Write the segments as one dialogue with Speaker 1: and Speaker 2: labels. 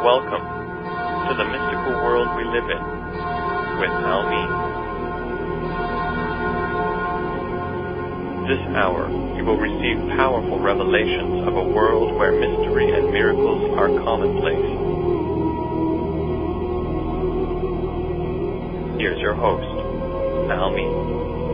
Speaker 1: Welcome to the mystical world we live in with Almi. This hour, you will receive powerful revelations of a world where mystery and miracles are commonplace. Here's your host, Almi.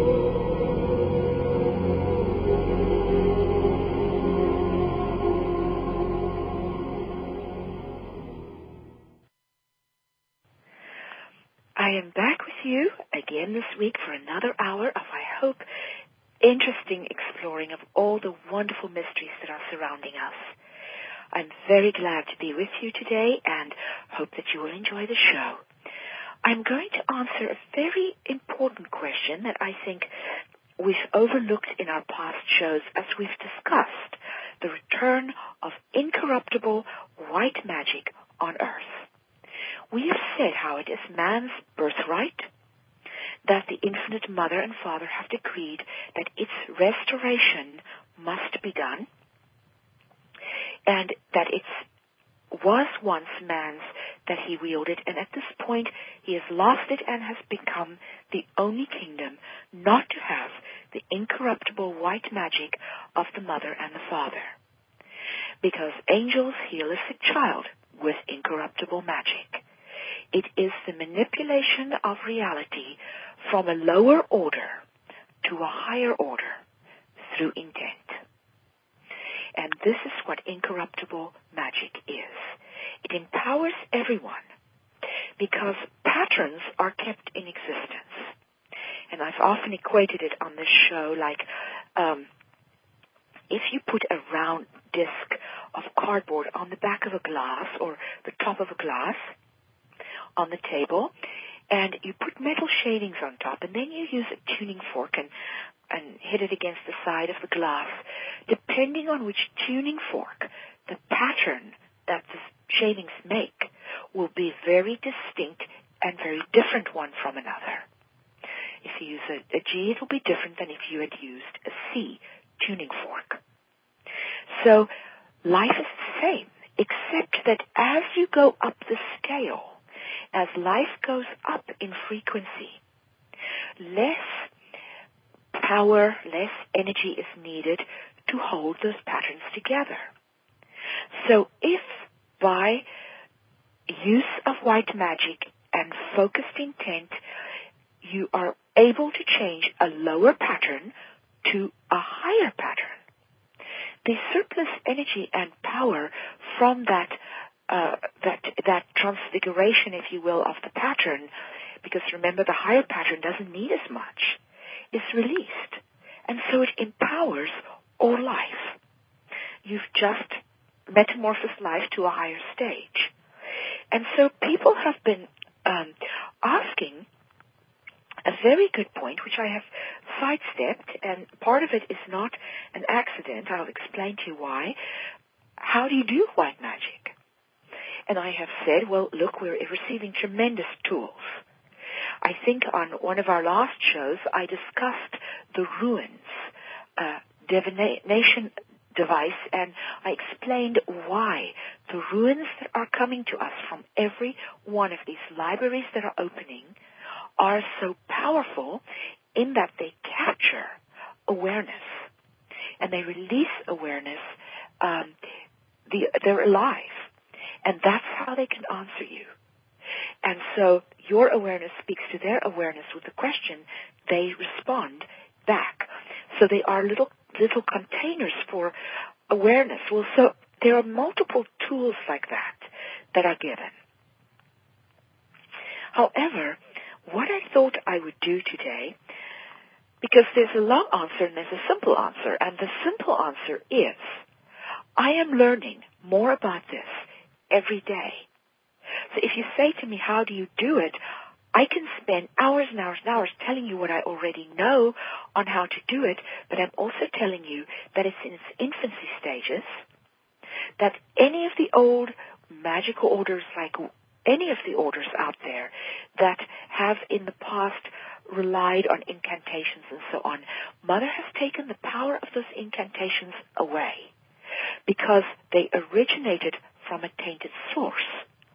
Speaker 2: I am back with you again this week for another hour of, I hope, interesting exploring of all the wonderful mysteries that are surrounding us. I'm very glad to be with you today and hope that you will enjoy the show. I'm going to answer a very important question that I think we've overlooked in our past shows as we've discussed the return of incorruptible white magic on Earth. We have said how it is man's birthright, that the Infinite Mother and Father have decreed that its restoration must be done, and that it was once man's that he wielded, and at this point he has lost it and has become the only kingdom not to have the incorruptible white magic of the Mother and the Father. Because angels heal a sick child with incorruptible magic. It is the manipulation of reality from a lower order to a higher order through intent. And this is what incorruptible magic is. It empowers everyone because patterns are kept in existence. And I've often equated it on this show like if you put a round disc of cardboard on the back of a glass or the top of a glass on the table, and you put metal shavings on top, and then you use a tuning fork and hit it against the side of the glass. Depending on which tuning fork, the pattern that the shavings make will be very distinct and very different one from another. If you use a G, it will be different than if you had used a C tuning fork. So life is the same, except that as you go up the scale, as life goes up in frequency, less power, less energy is needed to hold those patterns together. So if by use of white magic and focused intent, you are able to change a lower pattern to a higher pattern, the surplus energy and power from that transfiguration, if you will, of the pattern, because remember the higher pattern doesn't need as much, is released. And so it empowers all life. You've just metamorphosed life to a higher stage. And so people have been asking a very good point, which I have sidestepped, and part of it is not an accident. I'll explain to you why. How do you do white magic? And I have said, well, look, we're receiving tremendous tools. I think on one of our last shows, I discussed the runes divination device, and I explained why the runes that are coming to us from every one of these libraries that are opening are so powerful in that they capture awareness and they release awareness. They're alive. And that's how they can answer you. And so your awareness speaks to their awareness with a question. They respond back. So they are little containers for awareness. Well, so there are multiple tools like that are given. However, what I thought I would do today, because there's a long answer and there's a simple answer, and the simple answer is, I am learning more about this every day. So if you say to me, how do you do it? I can spend hours and hours and hours telling you what I already know on how to do it, but I'm also telling you that it's in its infancy stages, that any of the old magical orders, like any of the orders out there that have in the past relied on incantations and so on, Mother has taken the power of those incantations away because they originated from a tainted source.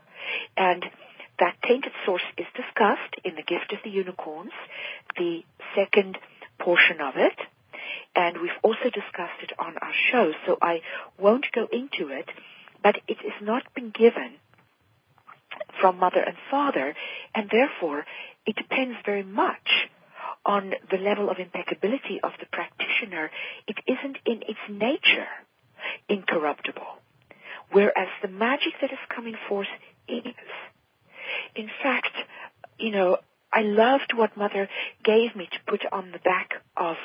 Speaker 2: And that tainted source is discussed in The Gift of the Unicorns, the second portion of it, and we've also discussed it on our show, so I won't go into it, but it has not been given from mother and father, and therefore it depends very much on the level of impeccability of the practitioner. It isn't in its nature incorruptible, whereas the magic that is coming forth is. In fact, I loved what Mother gave me to put on the back of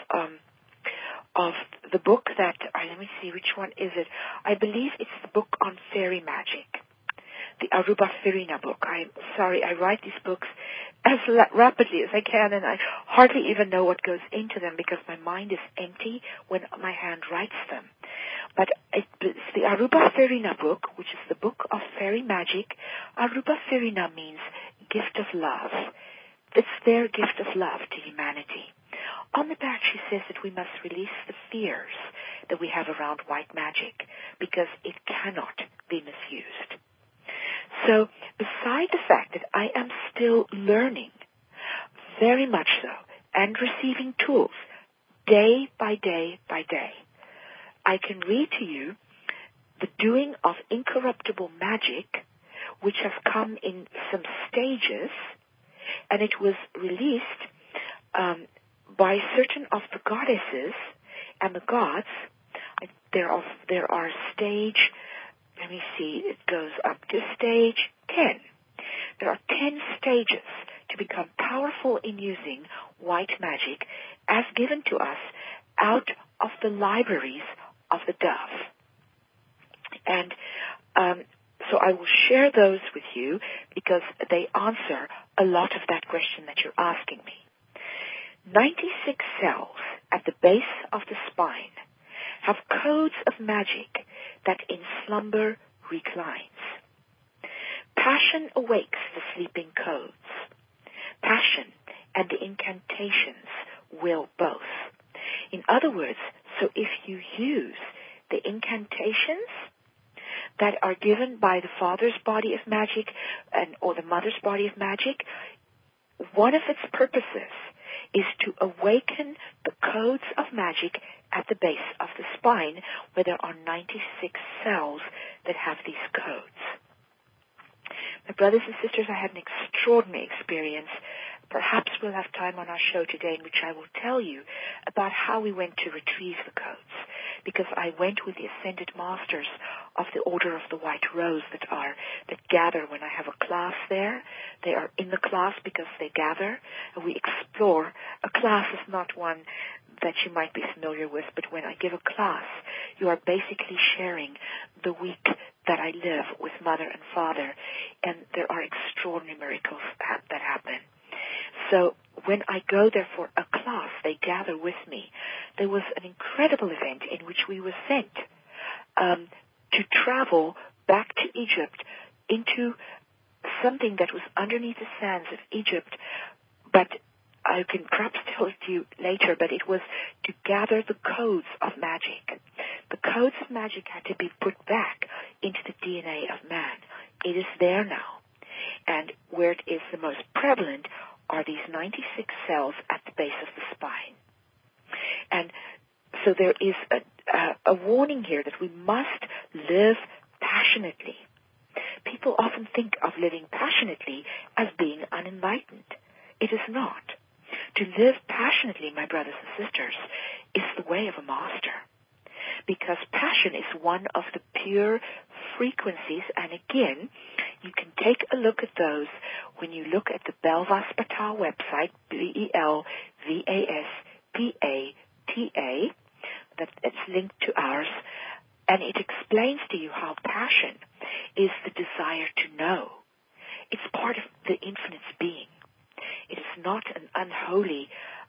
Speaker 2: the book that, let me see, which one is it? I believe it's the book on fairy magic, the Aruba Firina book. I'm sorry, I write these books as rapidly as I can, and I hardly even know what goes into them because my mind is empty when my hand writes them. But it's the Aruba Firina book, which is the book of fairy magic. Aruba Firina means gift of love. It's their gift of love to humanity. On the back, she says that we must release the fears that we have around white magic because it cannot be misused. So, beside the fact that I am still learning, very much so, and receiving tools day by day by day, I can read to you the doing of incorruptible magic, which has come in some stages, and it was released by certain of the goddesses and the gods. There are stage, let me see, it goes up to stage 10. There are 10 stages to become powerful in using white magic as given to us out of the libraries of the dove. And so I will share those with you because they answer a lot of that question that you're asking me. 96 cells at the base of the spine have codes of magic that in slumber reclines. Passion awakes the sleeping codes. Passion and the incantations will both. In other words, so if you use the incantations that are given by the father's body of magic or the mother's body of magic, one of its purposes is to awaken the codes of magic at the base of the spine, where there are 96 cells that have these codes. My brothers and sisters, I had an extraordinary experience. Perhaps we'll have time on our show today in which I will tell you about how we went to retrieve the codes, because I went with the Ascended Masters of the Order of the White Rose that gather when I have a class there. They are in the class because they gather, and we explore. A class is not one that you might be familiar with, but when I give a class, you are basically sharing the week that I live with Mother and Father, and there are extraordinary miracles that happen. So when I go there for a class, they gather with me. There was an incredible event in which we were sent to travel back to Egypt into something that was underneath the sands of Egypt, but I can perhaps tell it to you later, but it was to gather the codes of magic. The codes of magic had to be put back into the DNA of man. It is there now. And where it is the most prevalent are these 96 cells at the base of the spine. And so there is a warning here that we must live passionately. People often think of living passionately as being unenlightened. It is not. To live passionately, my brothers and sisters, is the way of a master. Because passion is one of the pure frequencies, and again, you can take a look at those when you look at the Belvaspata website, BELVASPATA, that's linked to ours, and it explains to you how passion is the desire to know. It's part of the infinite's being. It is not an unholy,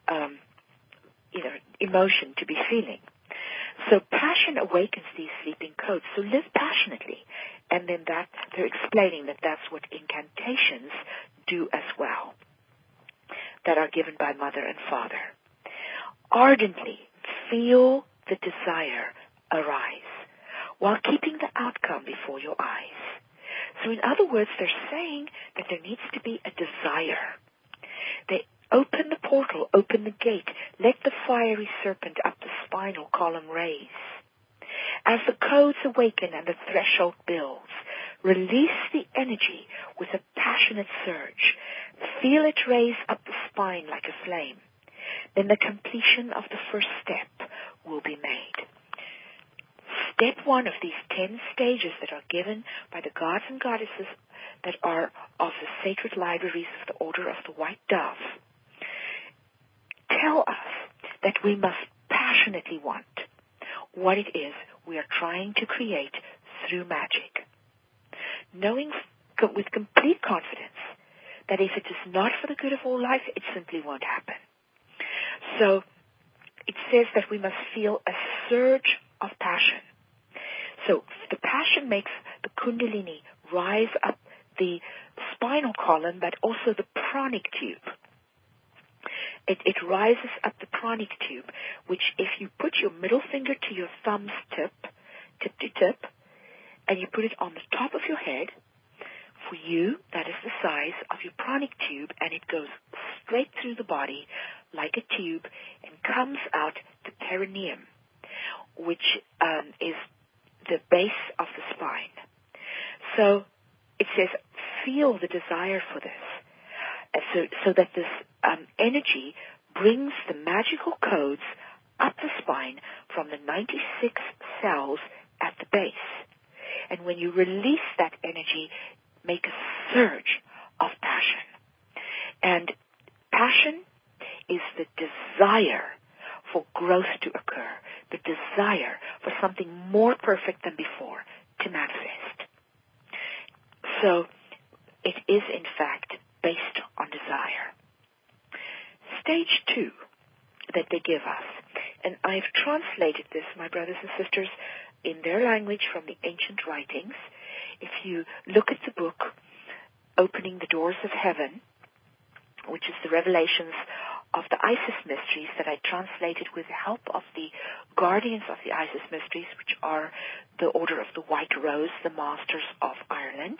Speaker 2: emotion to be feeling. So passion awakens these sleeping codes. So live passionately. And then they're explaining that that's what incantations do as well, that are given by Mother and Father. Ardently feel the desire arise while keeping the outcome before your eyes. So in other words, they're saying that there needs to be a desire. They open the portal, open the gate, let the fiery serpent up the spinal column raise. As the codes awaken and the threshold builds, release the energy with a passionate surge. Feel it raise up the spine like a flame. Then the completion of the first step will be made. Step 1 of these 10 stages that are given by the gods and goddesses that are of the sacred libraries of the Order of the White Dove tell us that we must passionately want what it is we are trying to create through magic, knowing with complete confidence that if it is not for the good of all life, it simply won't happen. So it says that we must feel a surge of passion. So the passion makes the Kundalini rise up the spinal column, but also the pranic tube. It rises up the pranic tube, which if you put your middle finger to your thumb's tip to tip, and you put it on the top of your head, for you, that is the size of your pranic tube, and it goes straight through the body like a tube and comes out the perineum, which is the base of the spine. So it says, feel the desire for this, so that this energy brings the magical codes up the spine from the 96 cells at the base. And when you release that energy, make a surge of passion. And passion is the desire for growth to occur, the desire for something more perfect than before to manifest. So it is, in fact, based on desire. Stage 2 that they give us, and I've translated this, my brothers and sisters, in their language from the ancient writings. If you look at the book, Opening the Doors of Heaven, which is the revelations of the Isis mysteries that I translated with the help of the guardians of the Isis mysteries, which are the Order of the White Rose, the Masters of Ireland,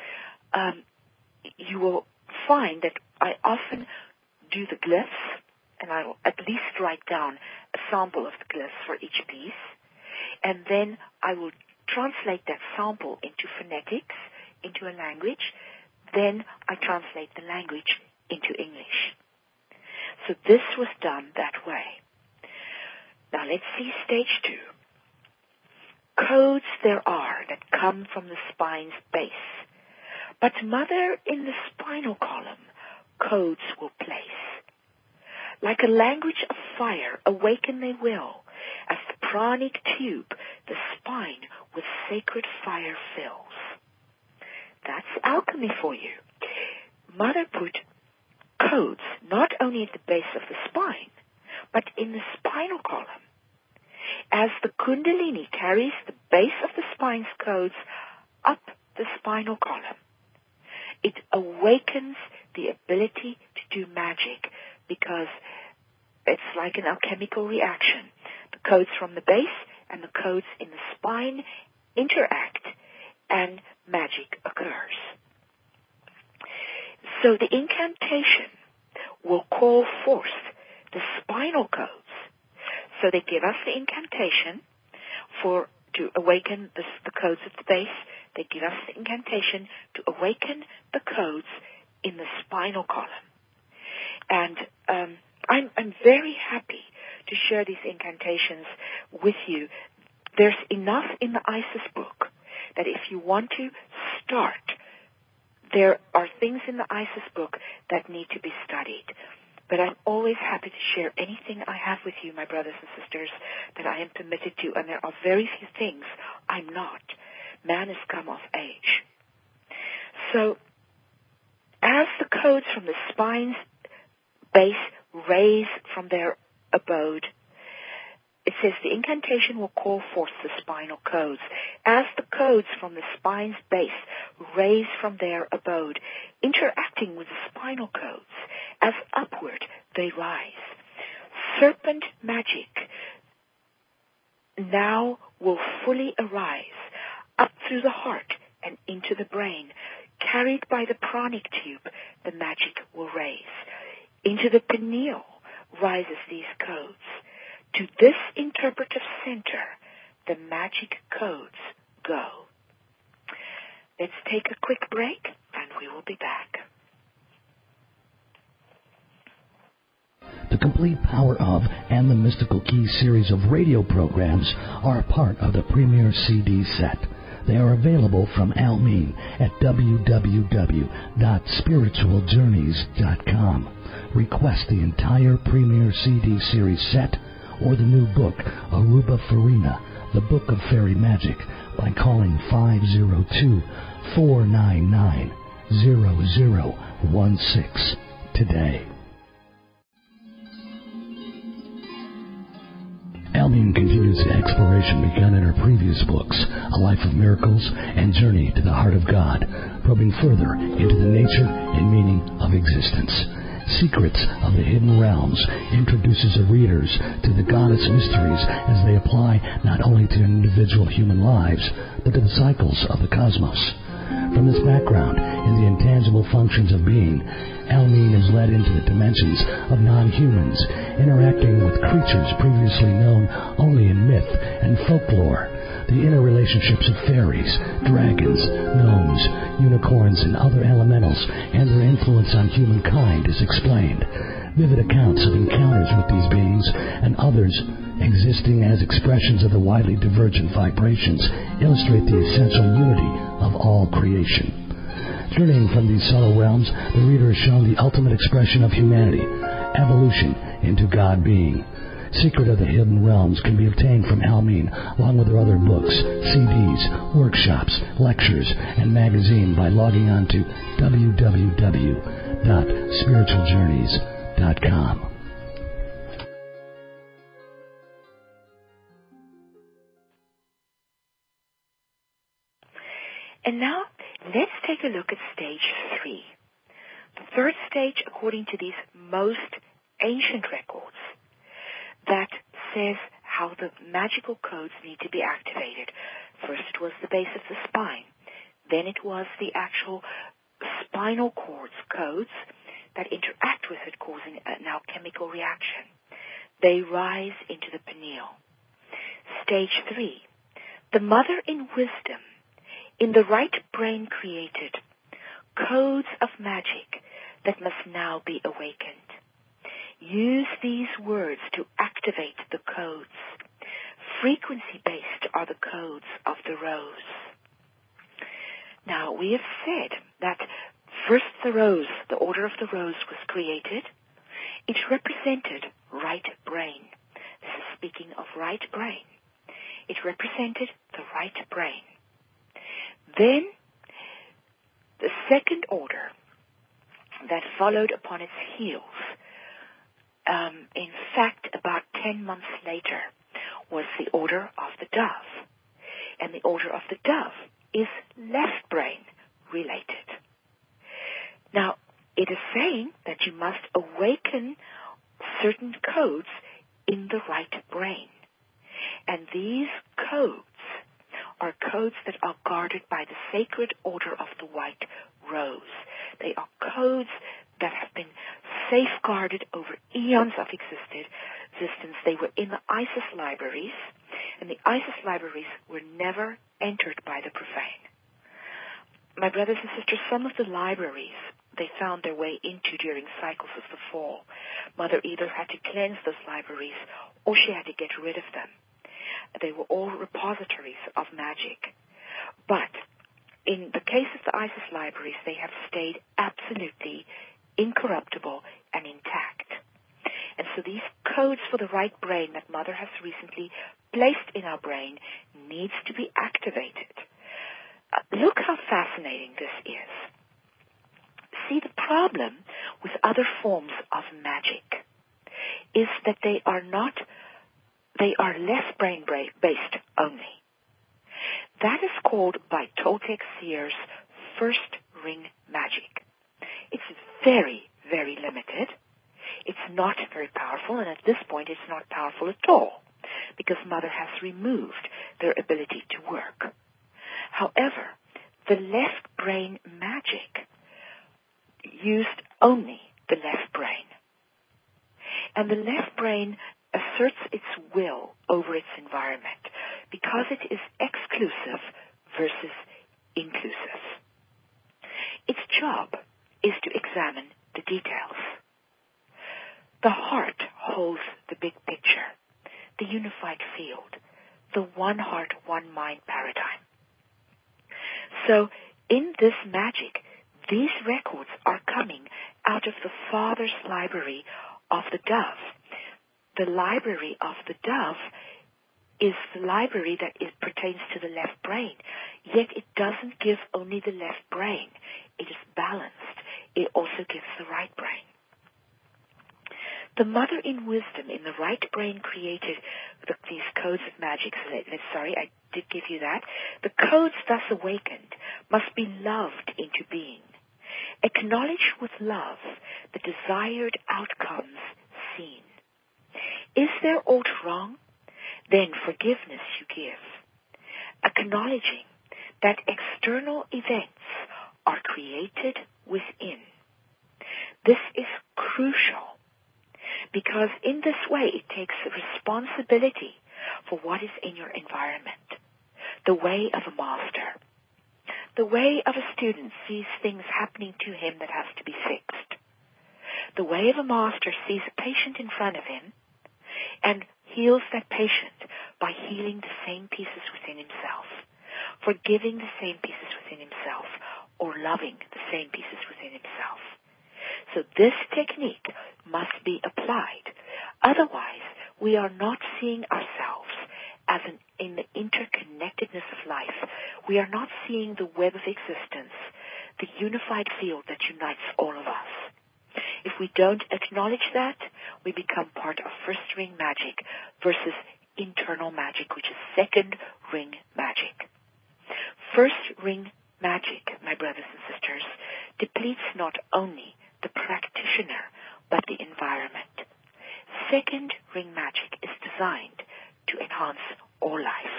Speaker 2: you will find that I often do the glyphs, and I will at least write down a sample of the glyphs for each piece, and then I will translate that sample into phonetics, into a language, then I translate the language into English. So this was done that way. Now let's see stage 2. Codes there are that come from the spine's base, but Mother, in the spinal column, codes will place. Like a language of fire, awaken they will, as the pranic tube, the spine with sacred fire fills. That's alchemy for you. Mother put codes not only at the base of the spine, but in the spinal column. As the Kundalini carries the base of the spine's codes up the spinal column, it awakens the ability to do magic, because it's like an alchemical reaction. The codes from the base and the codes in the spine interact, and magic occurs. So the incantation will call forth the spinal codes. So they give us the incantation to awaken the codes at the base. They give us the incantation to awaken the codes in the spinal column. And I'm very happy to share these incantations with you. There's enough in the Isis book that if you want to start, there are things in the Isis book that need to be studied. But I'm always happy to share anything I have with you, my brothers and sisters, that I am permitted to. And there are very few things I'm not. Man has come of age. So, as the codes from the spine's base raise from their abode, it says the incantation will call forth the spinal codes. As the codes from the spine's base raise from their abode, interacting with the spinal codes, as upward they rise, serpent magic now will fully arise up through the heart and into the brain. Carried by the pranic tube, the magic will raise. Into the pineal rises these codes. To this interpretive center, the magic codes go. Let's take a quick break, and we will be back.
Speaker 3: The complete Power of and the Mystical Keys series of radio programs are a part of the Premier CD set. They are available from Almeen at www.spiritualjourneys.com. Request the entire Premier CD series set or the new book, Aruba Farina, The Book of Fairy Magic, by calling 502-499-0016 today. Almeen continues the exploration begun in her previous books, A Life of Miracles and Journey to the Heart of God, probing further into the nature and meaning of existence. Secrets of the Hidden Realms introduces her readers to the goddess mysteries as they apply not only to individual human lives, but to the cycles of the cosmos. From this background in the intangible functions of being, Almeen is led into the dimensions of non-humans, interacting with creatures previously known only in myth and folklore. The interrelationships of fairies, dragons, gnomes, unicorns, and other elementals, and their influence on humankind is explained. Vivid accounts of encounters with these beings and others existing as expressions of the widely divergent vibrations illustrate the essential unity of all creation. Journeying from these subtle realms, the reader is shown the ultimate expression of humanity, evolution into God being. Secret of the Hidden Realms can be obtained from Almeen, along with her other books, CDs, workshops, lectures, and magazine by logging on to www.spiritualjourneys.com.
Speaker 2: And now, let's take a look at stage 3. The third stage, according to these most ancient records, that says how the magical codes need to be activated. First it was the base of the spine. Then it was the actual spinal cord's codes that interact with it, causing an alchemical reaction. They rise into the pineal. Stage 3, the mother in wisdom, in the right brain created codes of magic that must now be awakened. Use these words to activate the codes. Frequency-based are the codes of the rose. Now, we have said that first the rose, the order of the rose was created. It represented right brain. This is speaking of right brain. It represented the right brain. Then, the second order that followed upon its heels, in fact, about 10 months later, was the order of the dove. And the order of the dove is left brain related. Now, it is saying that you must awaken certain codes in the right brain. And these codes are codes that are guarded by the sacred order of the white rose. They are codes that have been safeguarded over eons of existence. They were in the Isis libraries, and the Isis libraries were never entered by the profane. My brothers and sisters, some of the libraries they found their way into during cycles of the fall. Mother either had to cleanse those libraries or she had to get rid of them. They were all repositories of magic. But in the case of the Isis libraries, they have stayed absolutely incorruptible and intact. And so these codes for the right brain that Mother has recently placed in our brain needs to be activated. Look how fascinating this is. See, the problem with other forms of magic is that they are less brain-based only. That is called by Toltec seers first ring magic. It's very, very limited. It's not very powerful, and at this point it's not powerful at all because Mother has removed their ability to work. However, the it is exclusive versus inclusive. Its job is to examine the details. The heart holds the big picture, the unified field, the one heart, one mind paradigm. So in this magic, these records are coming out of the Father's library of the dove. The library of the dove is the library that pertains to the left brain, yet it doesn't give only the left brain. It is balanced. It also gives the right brain. The mother in wisdom in the right brain created these codes of magic. Sorry, I did give you that. The codes thus awakened must be loved into being. Acknowledge with love the desired outcomes seen. Is there aught wrong? Then forgiveness you give. Acknowledging that external events are created within. This is crucial, because in this way it takes responsibility for what is in your environment. The way of a master. The way of a student sees things happening to him that has to be fixed. The way of a master sees a patient in front of him and heals that patient by healing the same pieces within himself, forgiving the same pieces within himself, or loving the same pieces within himself. So this technique must be applied. Otherwise, we are not seeing ourselves as in the interconnectedness of life. We are not seeing the web of existence, the unified field that unites all of us. If we don't acknowledge that, we become part of first ring magic versus internal magic, which is second ring magic. First ring magic, my brothers and sisters, depletes not only the practitioner, but the environment. Second ring magic is designed to enhance all life.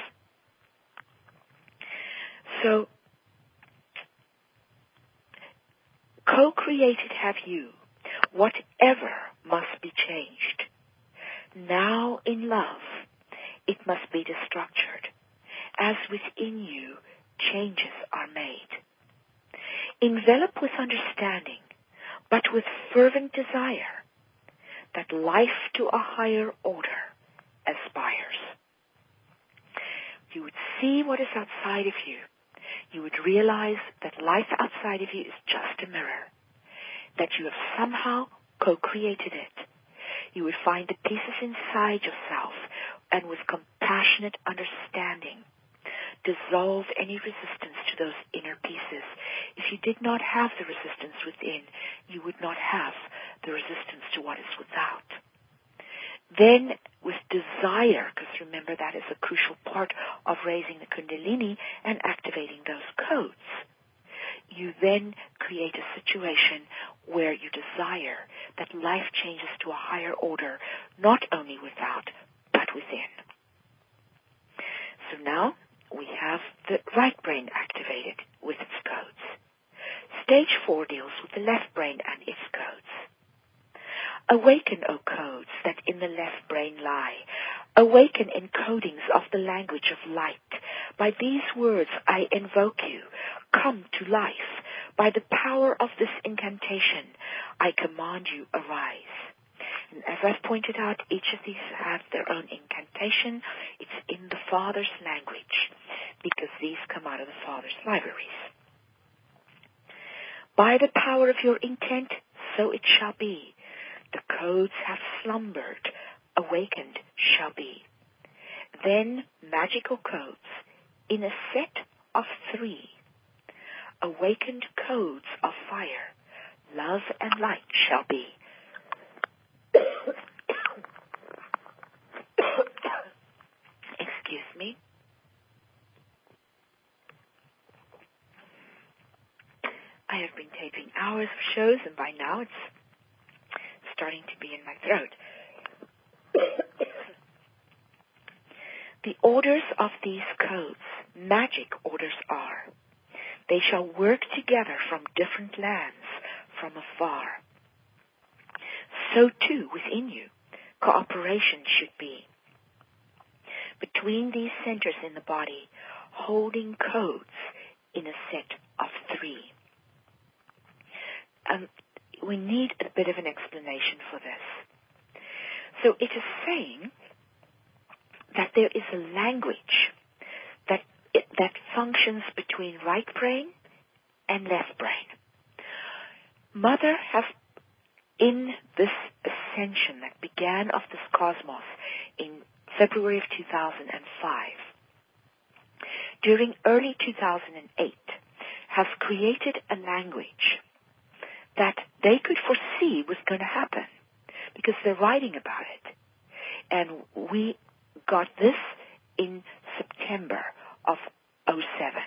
Speaker 2: So, co-created have you, whatever must be changed. Now in love, it must be destructured, as within you changes are made. Envelop with understanding, but with fervent desire, that life to a higher order aspires. You would see what is outside of you. You would realize that life outside of you is just a mirror, that you have somehow co-created it. You would find the pieces inside yourself, and with compassionate understanding, dissolve any resistance to those inner pieces. If you did not have the resistance within, you would not have the resistance to what is without. Then, with desire, because remember that is a crucial part of raising the Kundalini and activating those codes, you then create a situation where you desire that life changes to a higher order, not only without, but within. So now, we have the right brain activated with its codes. Stage 4 deals with the left brain and its codes. Awaken, O codes, that in the left brain lie. Awaken encodings of the language of light. By these words I invoke you. Come to life. By the power of this incantation, I command you, arise. And as I've pointed out, each of these have their own incantation. It's in the Father's language, because these come out of the Father's libraries. By the power of your intent, so it shall be. The codes have slumbered, awakened shall be. Then magical codes, in a set of 3, awakened codes of fire, love and light shall be. Excuse me. I have been taping hours of shows, and by now it's starting to be in my throat. The orders of these codes, magic orders are. They shall work together from different lands, from afar. So too within you, cooperation should be. between these centers in the body, holding codes in a set of 3. We need a bit of an explanation for this. So it is saying that there is a language that functions between right brain and left brain. Mother has, in this ascension that began of this cosmos in February of 2005, during early 2008, has created a language that they could foresee was going to happen because they're writing about it. And we got this in September of 2007.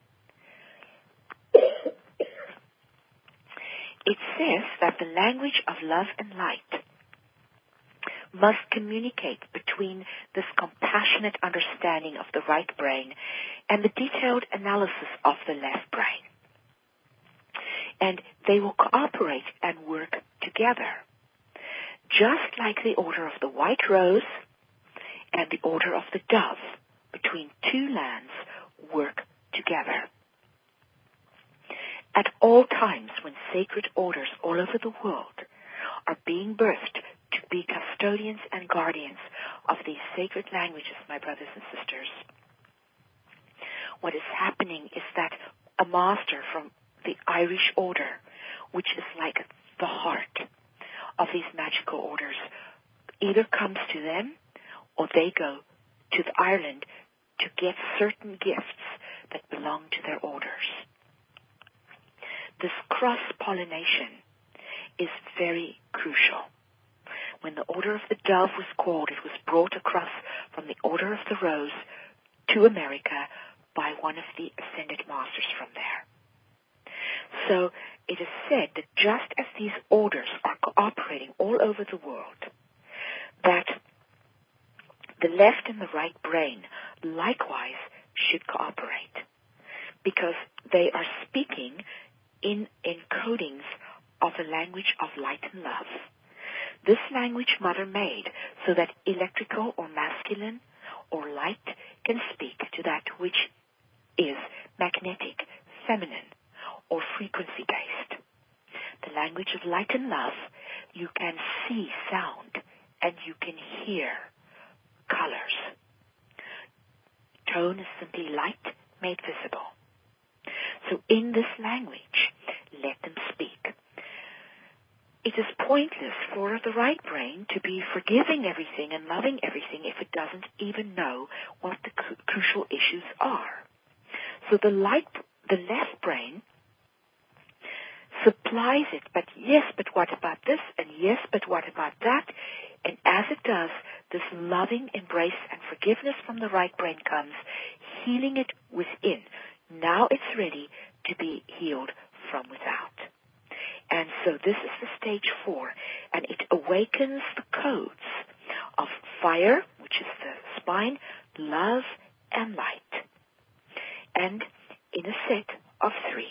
Speaker 2: It says that the language of love and light must communicate between this compassionate understanding of the right brain and the detailed analysis of the left brain. And they will cooperate and work together, just like the order of the white rose and the order of the dove between 2 lands work together. At all times when sacred orders all over the world are being birthed to be custodians and guardians of these sacred languages, my brothers and sisters, what is happening is that a master from the Irish order, which is like the heart of these magical orders, either comes to them or they go to Ireland to get certain gifts that belong to their orders. This cross-pollination is very crucial. When the order of the dove was called, it was brought across from the order of the rose to America by one of the ascended masters from there. So it is said that just as these orders are cooperating all over the world, that the left and the right brain likewise should cooperate, because they are speaking in encodings of the language of light and love. This language Mother made so that electrical or masculine or light can speak to that which is magnetic, feminine, or frequency-based. The language of light and love, you can see sound and you can hear colors. Tone is simply light made visible. So in this language, let them speak. It is pointless for the right brain to be forgiving everything and loving everything if it doesn't even know what the crucial issues are. So the left brain supplies it, but yes, but what about this? And yes, but what about that? And as it does, this loving embrace and forgiveness from the right brain comes, healing it within. Now it's ready to be healed from without. And so this is the stage 4, and it awakens the codes of fire, which is the spine, love, and light, and in a set of 3.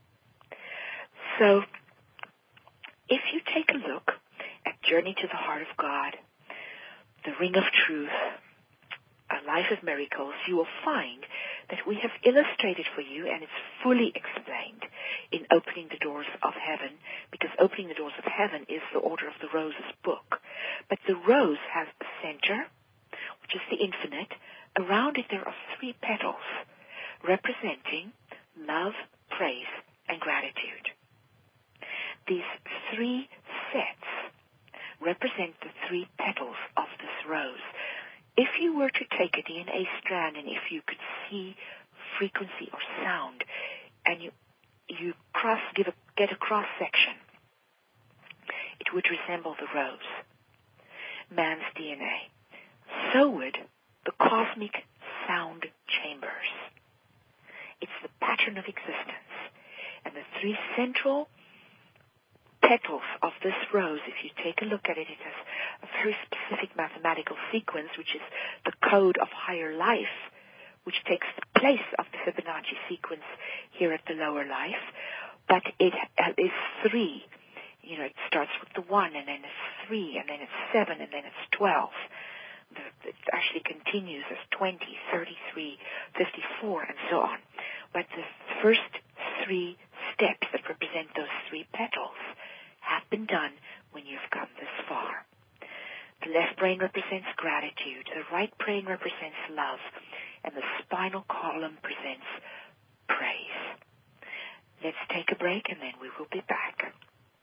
Speaker 2: So if you take a look at Journey to the Heart of God, The Ring of Truth, A Life of Miracles, you will find that we have illustrated for you, and it's fully explained in Opening the Doors of Heaven, because Opening the Doors of Heaven is the Order of the Rose's book. But the rose has a center, which is the infinite. Around it there are 3 petals representing love, praise, and gratitude. These 3 sets represent the 3 petals of this rose. If you were to take a DNA strand and if you could see frequency or sound, and you get a cross section, it would resemble the rose, man's DNA. So would the cosmic sound chambers. It's the pattern of existence. And the 3 central petals of this rose, if you take a look at it, it has a very specific mathematical sequence, which is the code of higher life, which takes the place of the Fibonacci sequence here at the lower life. But it is 3. It starts with the 1, and then it's 3, and then it's 7, and then it's 12. it actually continues as 20, 33, 54, and so on. But the first three steps that represent those three petals have been done when you've come this far. The left brain represents gratitude, the right brain represents love, and the spinal column presents praise. Let's take a break and then we will be back.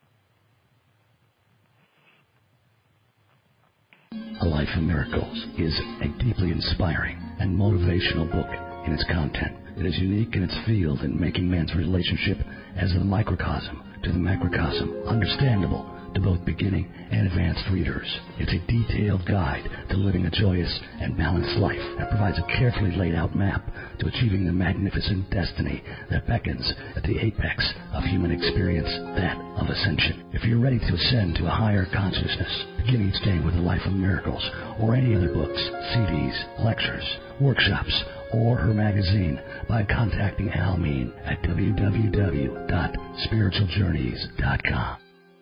Speaker 3: A Life of Miracles is a deeply inspiring and motivational book in its content. It is unique in its field in making man's relationship as the microcosm to the macrocosm understandable to both beginning and advanced readers. It's a detailed guide to living a joyous and balanced life that provides a carefully laid out map to achieving the magnificent destiny that beckons at the apex of human experience, that of ascension. If you're ready to ascend to a higher consciousness, begin each day with A Life of Miracles or any other books, CDs, lectures, workshops, or her magazine by contacting Almeen at www.spiritualjourneys.com.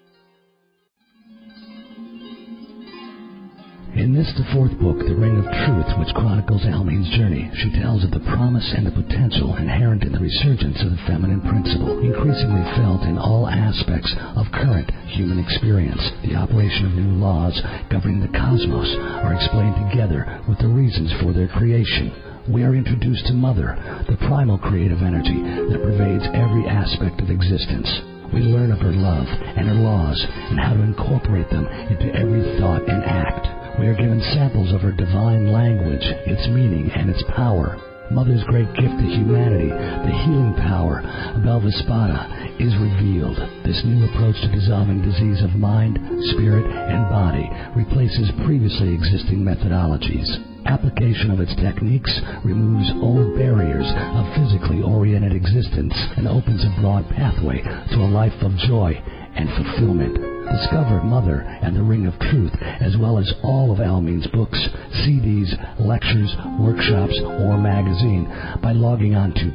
Speaker 3: In this, the fourth book, The Ring of Truth, which chronicles Almeen's journey, she tells of the promise and the potential inherent in the resurgence of the feminine principle, increasingly felt in all aspects of current human experience. The operation of new laws governing the cosmos are explained together with the reasons for their creation. We are introduced to Mother, the primal creative energy that pervades every aspect of existence. We learn of her love and her laws and how to incorporate them into every thought and act. We are given samples of her divine language, its meaning, and its power. Mother's great gift to humanity, the healing power of Belvespada, is revealed. This new approach to dissolving disease of mind, spirit, and body replaces previously existing methodologies. Application of its techniques removes old barriers of physically oriented existence and opens a broad pathway to a life of joy and fulfillment. Discover Mother and the Ring of Truth, as well as all of Almeen's books, CDs, lectures, workshops, or magazine by logging on to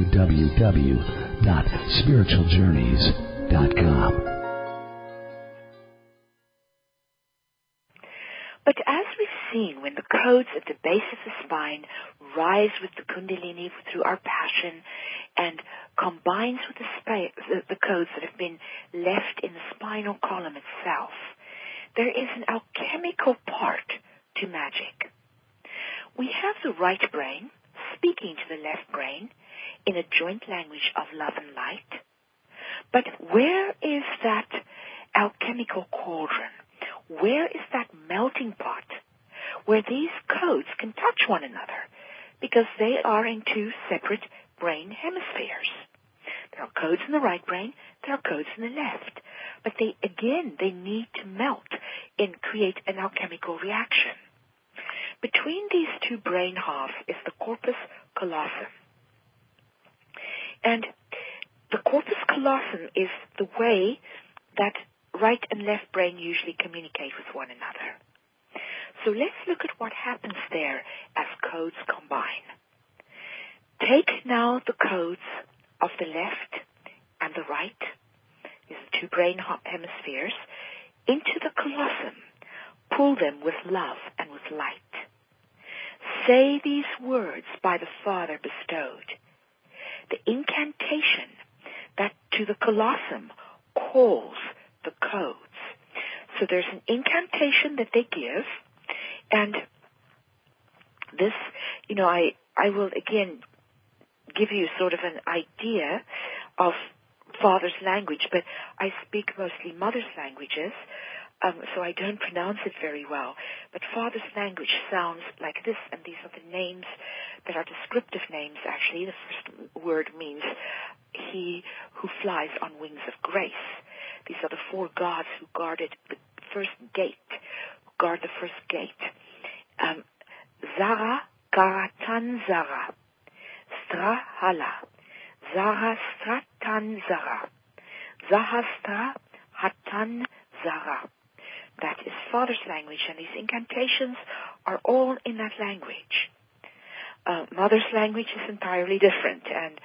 Speaker 3: www.spiritualjourneys.com.
Speaker 2: But as we've seen, when the codes at the base of the spine rise with the Kundalini through our passion and combines with the codes that have been left in the spinal column itself, there is an alchemical part to magic. We have the right brain speaking to the left brain in a joint language of love and light. But where is that alchemical cauldron? Where is that melting pot where these codes can touch one another? Because they are in two separate brain hemispheres. There are codes in the right brain, there are codes in the left. But they need to melt and create an alchemical reaction. Between these two brain halves is the corpus callosum. And the corpus callosum is the way that right and left brain usually communicate with one another. So let's look at what happens there as codes combine. Take now the codes of the left and the right, these are two brain hemispheres, into the callosum. Pull them with love and with light. Say these words by the Father bestowed. The incantation that to the callosum calls the codes. So there's an incantation that they give, and this, I will again give you sort of an idea of Father's language, but I speak mostly Mother's languages, so I don't pronounce it very well. But Father's language sounds like this, and these are the names that are descriptive names, actually. The first word means he who flies on wings of grace. These are the four gods who guarded the first gate, guard the first gate. Zara, Karatan Zara, Strahala, Zara Stratan Zara, Zahastra Hatan Zara. That is Father's language, and these incantations are all in that language. Mother's language is entirely different, and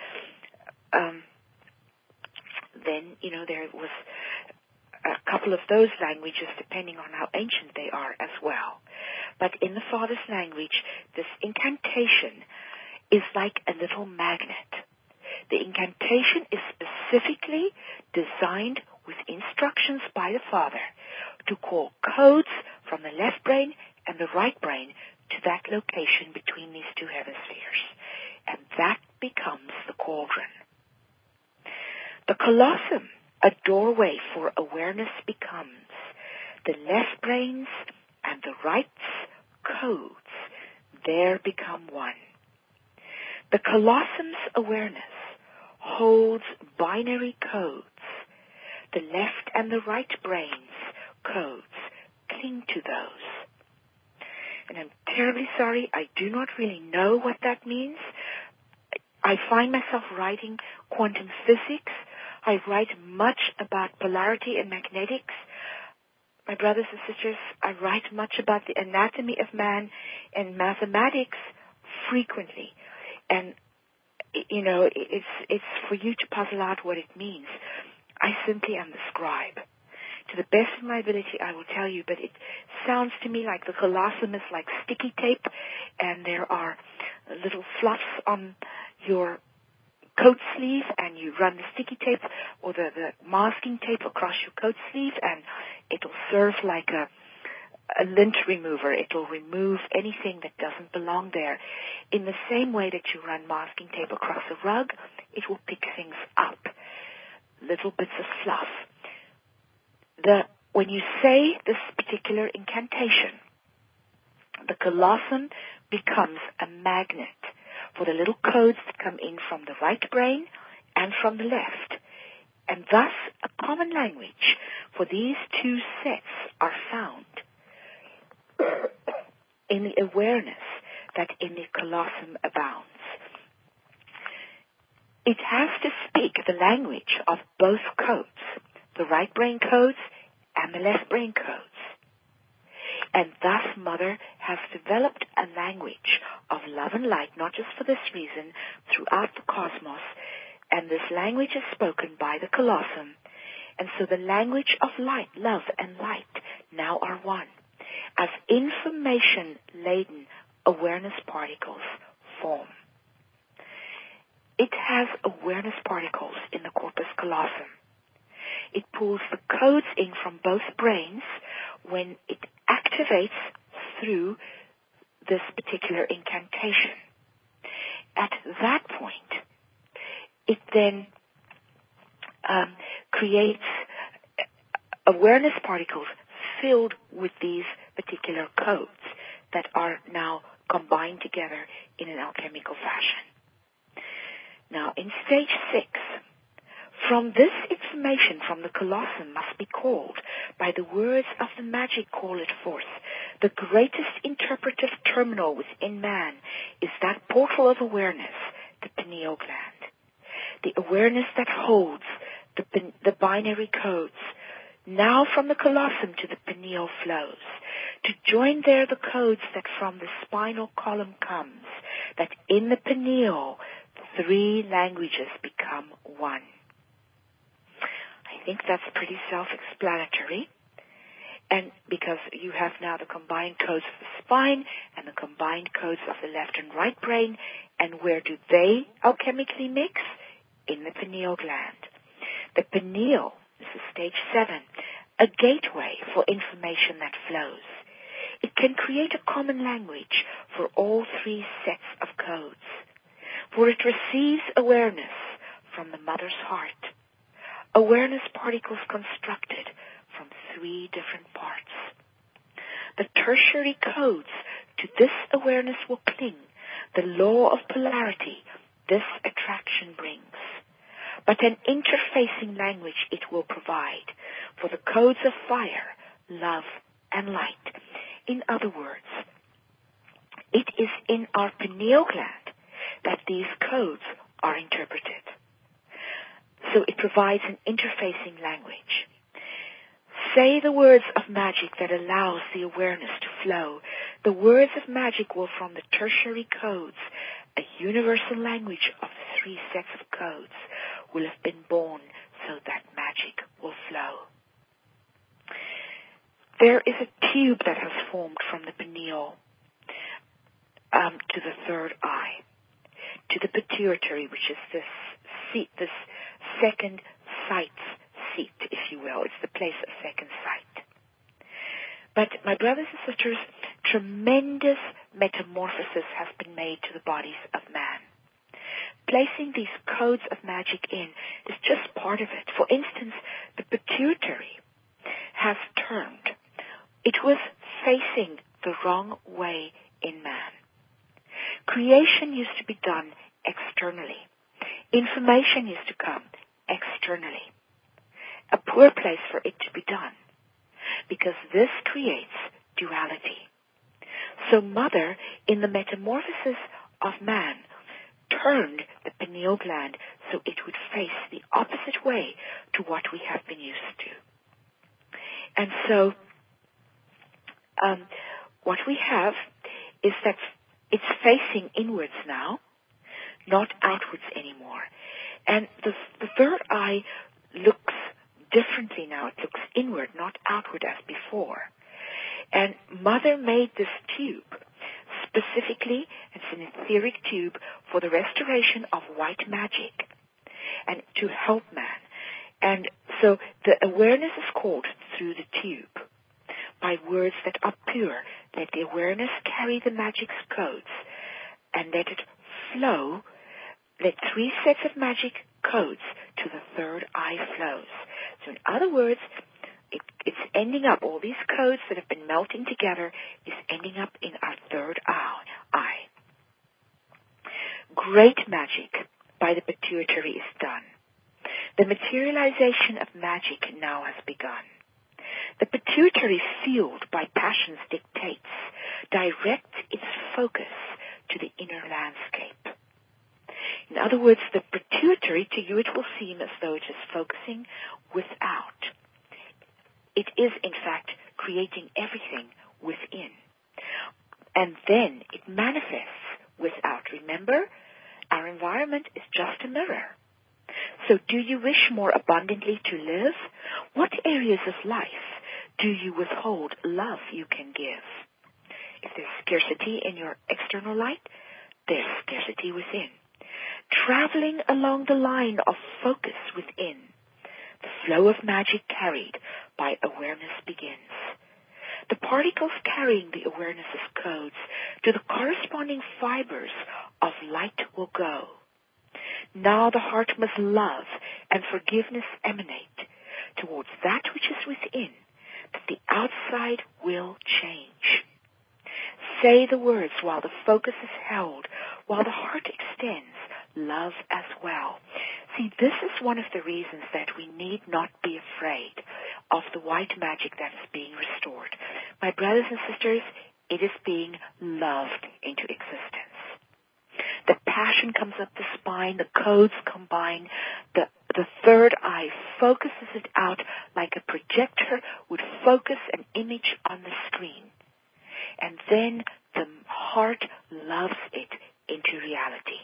Speaker 2: then, there was a couple of those languages depending on how ancient they are as well. But in the Father's language, this incantation is like a little magnet. The incantation is specifically designed with instructions by the Father to call codes from the left brain and the right brain to that location between these two hemispheres. And that becomes the cauldron. The colossum, a doorway for awareness, becomes the left brain's and the right's codes. There become one. The colossum's awareness holds binary codes. The left and the right brain's codes cling to those. And I'm terribly sorry, I do not really know what that means. I find myself writing quantum physics. I write much about polarity and magnetics. My brothers and sisters, I write much about the anatomy of man and mathematics frequently. And, you know, it's for you to puzzle out what it means. I simply am the scribe. To the best of my ability, I will tell you, but it sounds to me like the colossum is like sticky tape, and there are little fluffs on your coat sleeve, and you run the sticky tape or the masking tape across your coat sleeve, and it'll serve like a lint remover. It'll remove anything that doesn't belong there. In the same way that you run masking tape across a rug, it will pick things up, little bits of fluff. When you say this particular incantation, the colossum becomes a magnet for the little codes that come in from the right brain and from the left. And thus, a common language for these two sets are found in the awareness that in the colossum abounds. It has to speak the language of both codes, the right brain codes and the left brain codes. And thus Mother has developed a language of love and light, not just for this reason, throughout the cosmos. And this language is spoken by the colossum. And so the language of light, love and light now are one, as information-laden awareness particles form. It has awareness particles in the corpus callosum. It pulls the codes in from both brains when it activates through this particular incantation. At that point, it then creates awareness particles filled with these particular codes that are now combined together in an alchemical fashion. Now, in stage 6, from this information from the colossum must be called, by the words of the magic call it forth. The greatest interpretive terminal within man is that portal of awareness, the pineal gland. The awareness that holds the binary codes, now from the colossum to the pineal flows. To join there the codes that from the spinal column comes, that in the pineal 3 languages become one. I think that's pretty self-explanatory. And because you have now the combined codes of the spine and the combined codes of the left and right brain, and where do they alchemically mix? In the pineal gland. The pineal, this is stage 7, a gateway for information that flows. It can create a common language for all 3 sets of codes, for it receives awareness from the mother's heart. Awareness particles constructed from 3 different parts. The tertiary codes to this awareness will cling, the law of polarity this attraction brings. But an interfacing language it will provide for the codes of fire, love, and light. In other words, it is in our pineal gland that these codes are interpreted. So it provides an interfacing language. Say the words of magic that allows the awareness to flow. The words of magic will from the tertiary codes, a universal language of the 3 sets of codes, will have been born so that magic will flow. There is a tube that has formed from the pineal to the third eye, to the pituitary, which is this seat, this second sight seat, if you will. It's the place of second sight. But my brothers and sisters, tremendous metamorphosis has been made to the bodies of man. Placing these codes of magic in is just part of it. For instance, the pituitary has turned. It was facing the wrong way in man. Creation used to be done externally. Information used to come externally. A poor place for it to be done, because this creates duality. So Mother, in the metamorphosis of man, turned the pineal gland so it would face the opposite way to what we have been used to. And so what we have is that it's facing inwards now, not outwards anymore. And the third eye looks differently now. It looks inward, not outward as before. And Mother made this tube specifically, it's an etheric tube for the restoration of white magic and to help man. And so the awareness is called through the tube by words that are pure. Let the awareness carry the magic's codes and let it flow. Let 3 sets of magic codes to the third eye flows. So in other words, it's ending up, all these codes that have been melting together is ending up in our third eye. Great magic by the pituitary is done. The materialization of magic now has begun. The pituitary, fueled by passion's dictates, directs its focus to the inner landscape. In other words, the pituitary, to you it will seem as though it is focusing without. It is, in fact, creating everything within. And then it manifests without. Remember, our environment is just a mirror. So do you wish more abundantly to live? What areas of life do you withhold love you can give? If there's scarcity in your external light, there's scarcity within. Traveling along the line of focus within, the flow of magic carried by awareness begins. The particles carrying the awareness's codes to the corresponding fibers of light will go. Now the heart must love and forgiveness emanate towards that which is within, that the outside will change. Say the words while the focus is held, while the heart extends, love as well. See, this is one of the reasons that we need not be afraid of the white magic that is being restored. My brothers and sisters, it is being loved into existence. The passion comes up the spine, the codes combine, the third eye focuses it out like a projector would focus an image on the screen. And then the heart loves it into reality.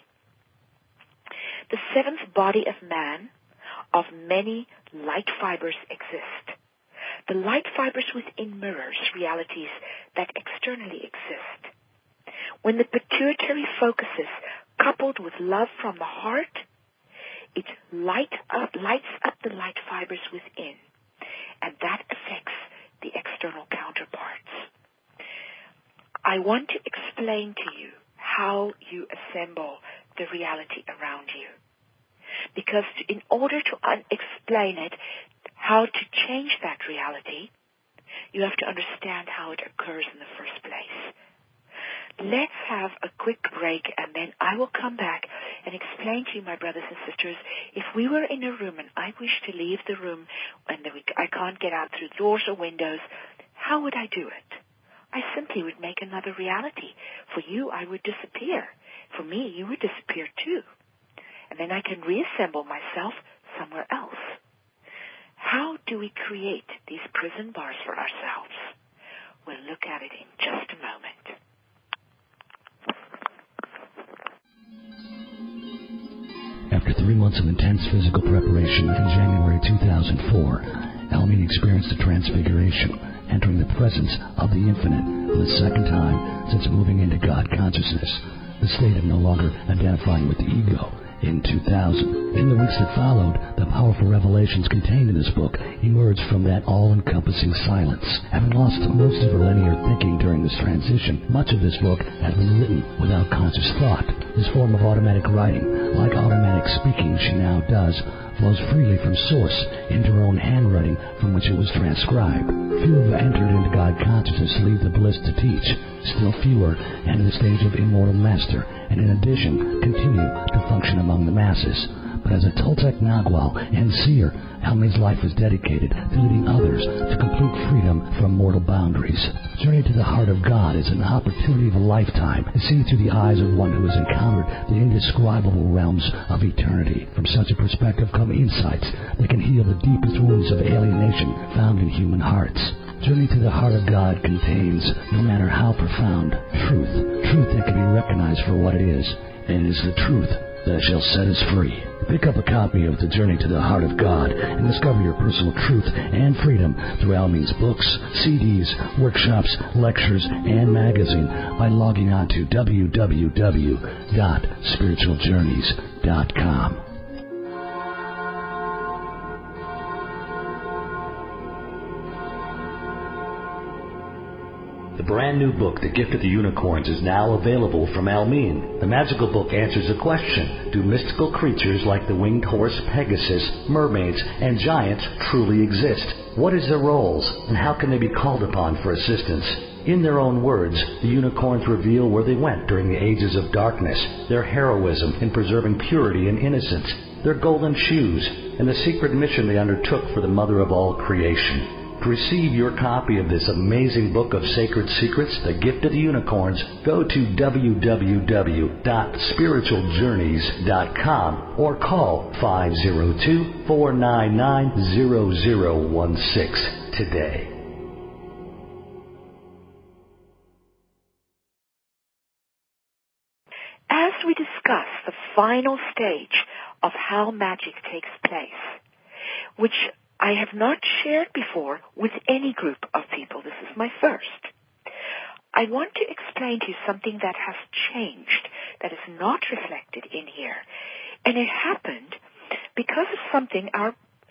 Speaker 2: The seventh body of man, of many light fibers exist. The light fibers within mirrors realities that externally exist. When the pituitary focuses, coupled with love from the heart, it lights up the light fibers within, and that affects the external counterparts. I want to explain to you how you assemble the reality around you. Because in order to explain it, how to change that reality, you have to understand how it occurs in the first place. Let's have a quick break, and then I will come back and explain to you, my brothers and sisters, if we were in a room and I wish to leave the room and I can't get out through doors or windows, how would I do it? I simply would make another reality. For you, I would disappear. For me, you would disappear too. And then I can reassemble myself somewhere else. How do we create these prison bars for ourselves? We'll look at it in just a moment.
Speaker 3: After 3 months of intense physical preparation in January 2004, Almeen experienced a transfiguration entering the presence of the infinite for the second time since moving into God consciousness, the state of no longer identifying with the ego, in 2000. In the weeks that followed, the powerful revelations contained in this book emerged from that all-encompassing silence. Having lost most of her linear thinking during this transition, much of this book has been written without conscious thought. This form of automatic writing, like automatic speaking she now does, flows freely from source into her own handwriting from which it was transcribed. Few have entered into God consciousness to leave the bliss to teach. Still fewer enter the stage of immortal master, and in addition continue to function among the masses. But as a Toltec Nagual and seer, Almai's life is dedicated to leading others to complete freedom from mortal boundaries. Journey to the Heart of God is an opportunity of a lifetime to see through the eyes of one who has encountered the indescribable realms of eternity. From such a perspective come insights that can heal the deepest wounds of alienation found in human hearts. Journey to the Heart of God contains, no matter how profound, truth that can be recognized for what it is, and it is the truth that shall set us free. Pick up a copy of The Journey to the Heart of God and discover your personal truth and freedom through Almai's books, CDs, workshops, lectures, and magazine by logging on to www.spiritualjourneys.com. The brand new book, The Gift of the Unicorns, is now available from Almeen. The magical book answers a question: do mystical creatures like the winged horse Pegasus, mermaids, and giants truly exist? What is their roles, and how can they be called upon for assistance? In their own words, the unicorns reveal where they went during the ages of darkness, their heroism in preserving purity and innocence, their golden shoes, and the secret mission they undertook for the mother of all creation. To receive your copy of this amazing book of sacred secrets, The Gift of the Unicorns, go to www.spiritualjourneys.com or call 502-499-0016 today.
Speaker 2: As we discuss the final stage of how magic takes place, which I have not shared before with any group of people. This is my first. I want to explain to you something that has changed, that is not reflected in here. And it happened because of something our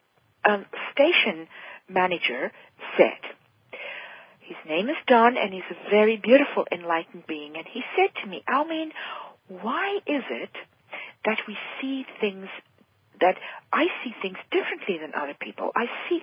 Speaker 2: station manager said. His name is Don, and he's a very beautiful, enlightened being. And he said to me, Almain, why is it that we see things, that I see things differently than other people? I see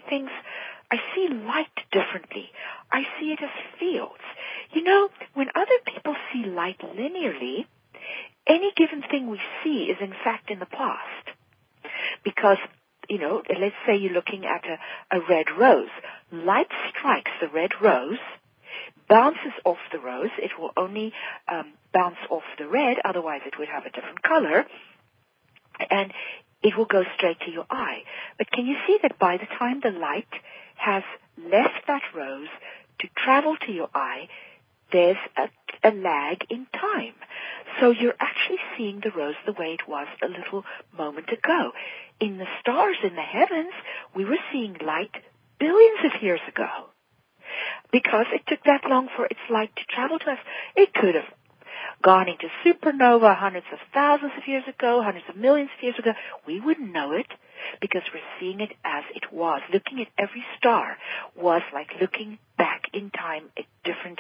Speaker 2: light differently. I see it as fields. You know, when other people see light linearly, any given thing we see is in fact in the past. Because, you know, let's say you're looking at a red rose. Light strikes the red rose, bounces off the rose. It will only bounce off the red, otherwise it would have a different color. And it will go straight to your eye. But can you see that by the time the light has left that rose to travel to your eye, there's a lag in time. So you're actually seeing the rose the way it was a little moment ago. In the stars in the heavens, we were seeing light billions of years ago. Because it took that long for its light to travel to us, it could have gone into supernova hundreds of thousands of years ago, hundreds of millions of years ago. We wouldn't know it because we're seeing it as it was. Looking at every star was like looking back in time at different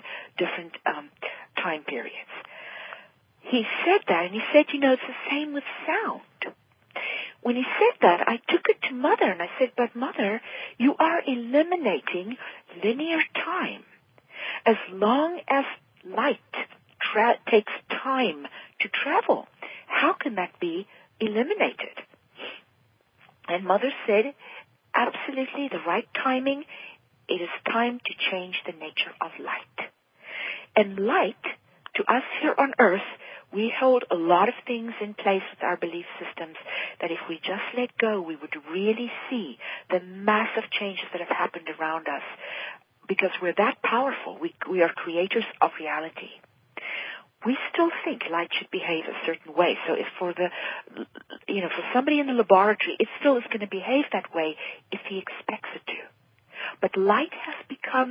Speaker 2: time periods. He said that, and he said, you know, it's the same with sound. When he said that, I took it to Mother, and I said, but Mother, you are eliminating linear time. As long as light takes time to travel, how can that be eliminated? And Mother said, absolutely the right timing. It is time to change the nature of light. And light, to us here on earth, we hold a lot of things in place with our belief systems that if we just let go, we would really see the massive changes that have happened around us because we're that powerful. We are creators of reality. We still think light should behave a certain way. So if for somebody in the laboratory, it still is going to behave that way if he expects it to. But light has become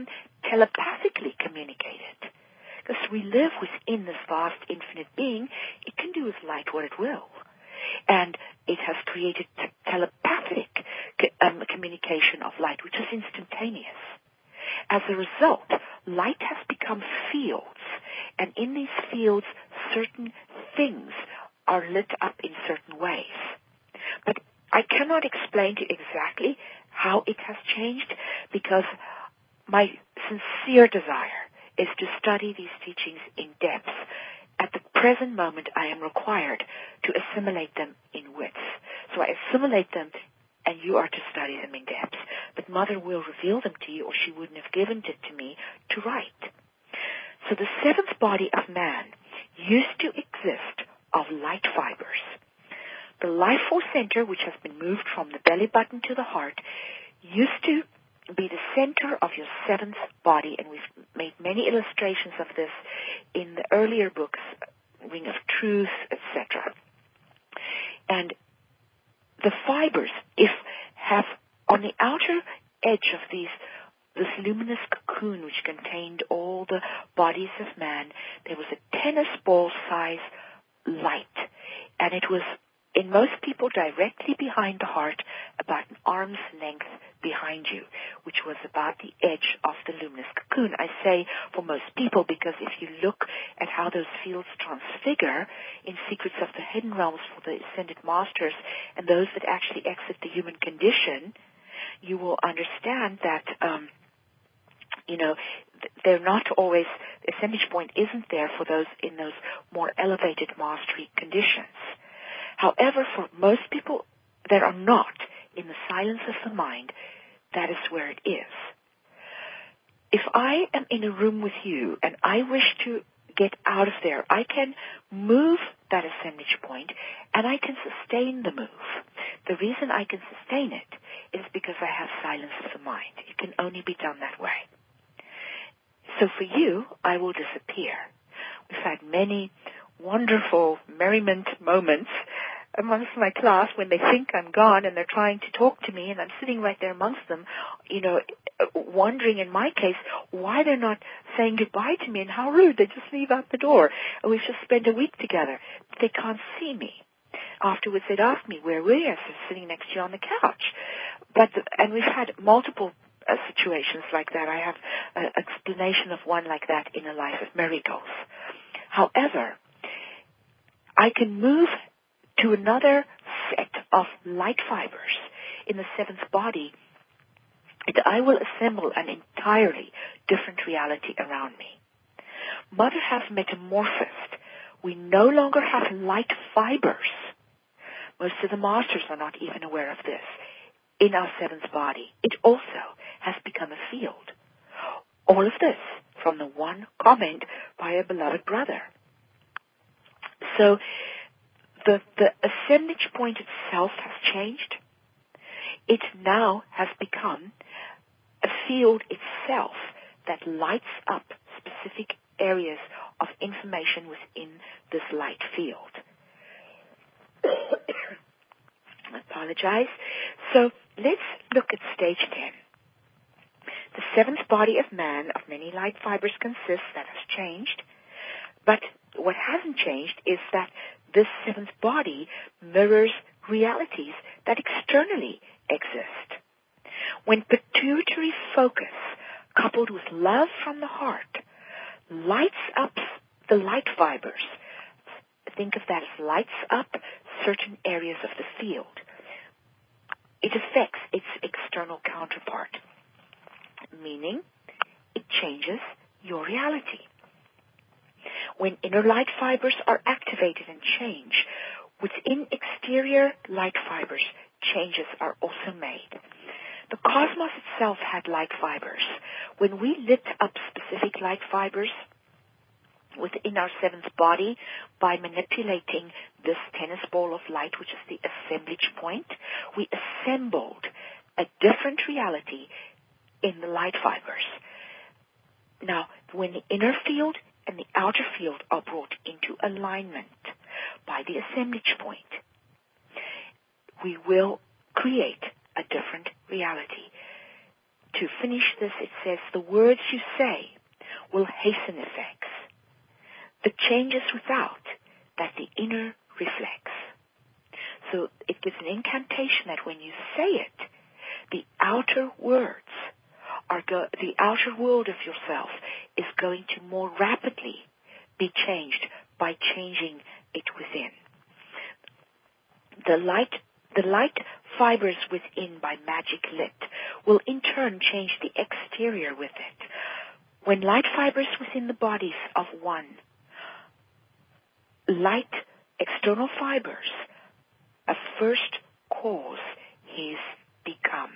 Speaker 2: telepathically communicate it. Because we live within this vast infinite being, it can do with light what it will. And it has created telepathic communication of light, which is instantaneous. As a result, light has become fields, and in these fields, certain things are lit up in certain ways. But I cannot explain to you exactly how it has changed, because my sincere desire is to study these teachings in depth. At the present moment, I am required to assimilate them in width. So I assimilate them, and you are to study them in depth. But Mother will reveal them to you, or she wouldn't have given it to me to write. So the seventh body of man used to exist of light fibers. The life force center, which has been moved from the belly button to the heart, used to be the center of your seventh body, and we've made many illustrations of this in the earlier books, Ring of Truth, etc. And the fibers, have on the outer edge of this luminous cocoon which contained all the bodies of man, there was a tennis ball size light, and it was in most people directly behind the heart, about an arm's length behind you, which was about the edge of the luminous cocoon. I say for most people because if you look at how those fields transfigure in Secrets of the Hidden Realms for the Ascended Masters and those that actually exit the human condition, you will understand that, they're not always, the ascendage point isn't there for those in those more elevated mastery conditions. However, for most people that are not in the silence of the mind, that is where it is. If I am in a room with you and I wish to get out of there, I can move that ascendage point and I can sustain the move. The reason I can sustain it is because I have silence of the mind. It can only be done that way. So for you, I will disappear. We've had many wonderful merriment moments amongst my class when they think I'm gone and they're trying to talk to me and I'm sitting right there amongst them, wondering in my case why they're not saying goodbye to me and how rude, they just leave out the door. And we've just spent a week together. They can't see me. Afterwards they'd ask me, where were you? I said, sitting next to you on the couch. And we've had multiple situations like that. I have an explanation of one like that in A Life of Miracles. However, I can move to another set of light fibers in the seventh body, and I will assemble an entirely different reality around me. Mother has metamorphosed. We no longer have light fibers. Most of the masters are not even aware of this. In our seventh body, it also has become a field. All of this from the one comment by a beloved brother. So the ascendage point itself has changed. It now has become a field itself that lights up specific areas of information within this light field. I apologize. So let's look at stage 10. The seventh body of man of many light fibers consists. That has changed. But what hasn't changed is that this seventh body mirrors realities that externally exist. When pituitary focus, coupled with love from the heart, lights up the light fibers, think of that as lights up certain areas of the field, it affects its external counterpart, meaning it changes your reality. When inner light fibers are activated and change, within exterior light fibers, changes are also made. The cosmos itself had light fibers. When we lit up specific light fibers within our seventh body by manipulating this tennis ball of light, which is the assemblage point, we assembled a different reality in the light fibers. Now, when the inner field and the outer field are brought into alignment by the assemblage point, we will create a different reality. To to finish this, it says, the words you say will hasten effects. The changes without that the inner reflects. So it gives an incantation that when you say it, the outer words the outer world of yourself is going to more rapidly be changed by changing it within. The light fibers within by magic lit will in turn change the exterior with it. When light fibers within the bodies of one, light external fibers, a first cause is become.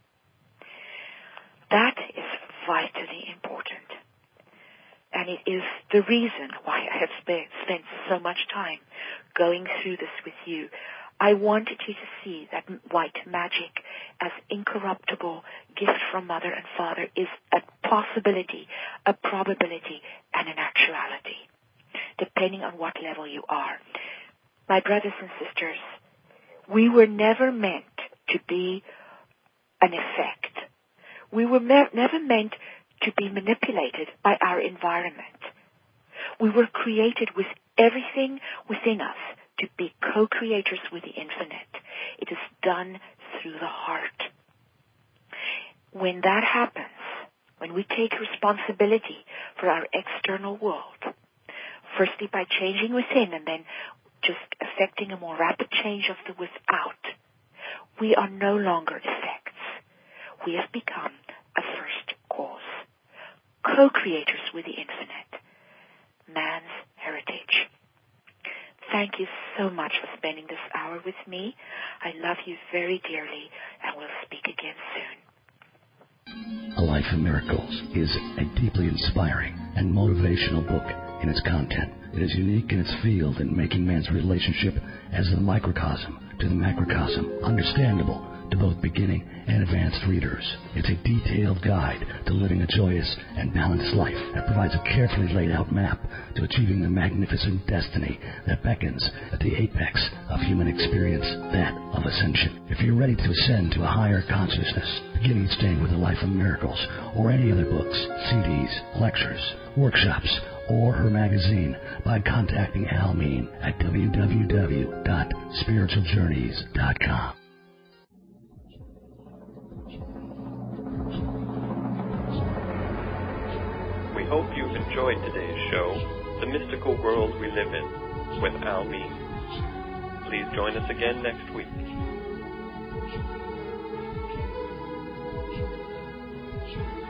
Speaker 2: That is vitally important. And it is the reason why I have spent so much time going through this with you. I wanted you to see that white magic as incorruptible gift from Mother and Father is a possibility, a probability, and an actuality, depending on what level you are. My brothers and sisters, we were never meant to be an effect. We were never meant to be manipulated by our environment. We were created with everything within us to be co-creators with the infinite. It is done through the heart. When that happens, when we take responsibility for our external world, firstly by changing within and then just affecting a more rapid change of the without, we are no longer effects. We have become a first cause, co-creators with the infinite, man's heritage. Thank you so much for spending this hour with me. I love you very dearly, and we'll speak again soon.
Speaker 3: A Life of Miracles is a deeply inspiring and motivational book in its content. It is unique in its field in making man's relationship as the microcosm to the macrocosm understandable to both beginning and advanced readers. It's a detailed guide to living a joyous and balanced life that provides a carefully laid out map to achieving the magnificent destiny that beckons at the apex of human experience, that of ascension. If you're ready to ascend to a higher consciousness, begin each day with A Life of Miracles or any other books, CDs, lectures, workshops, or her magazine by contacting Al Mean at www.spiritualjourneys.com.
Speaker 1: We hope you've enjoyed today's show, The Mystical World We Live In, with Al Mean. Please join us again next week.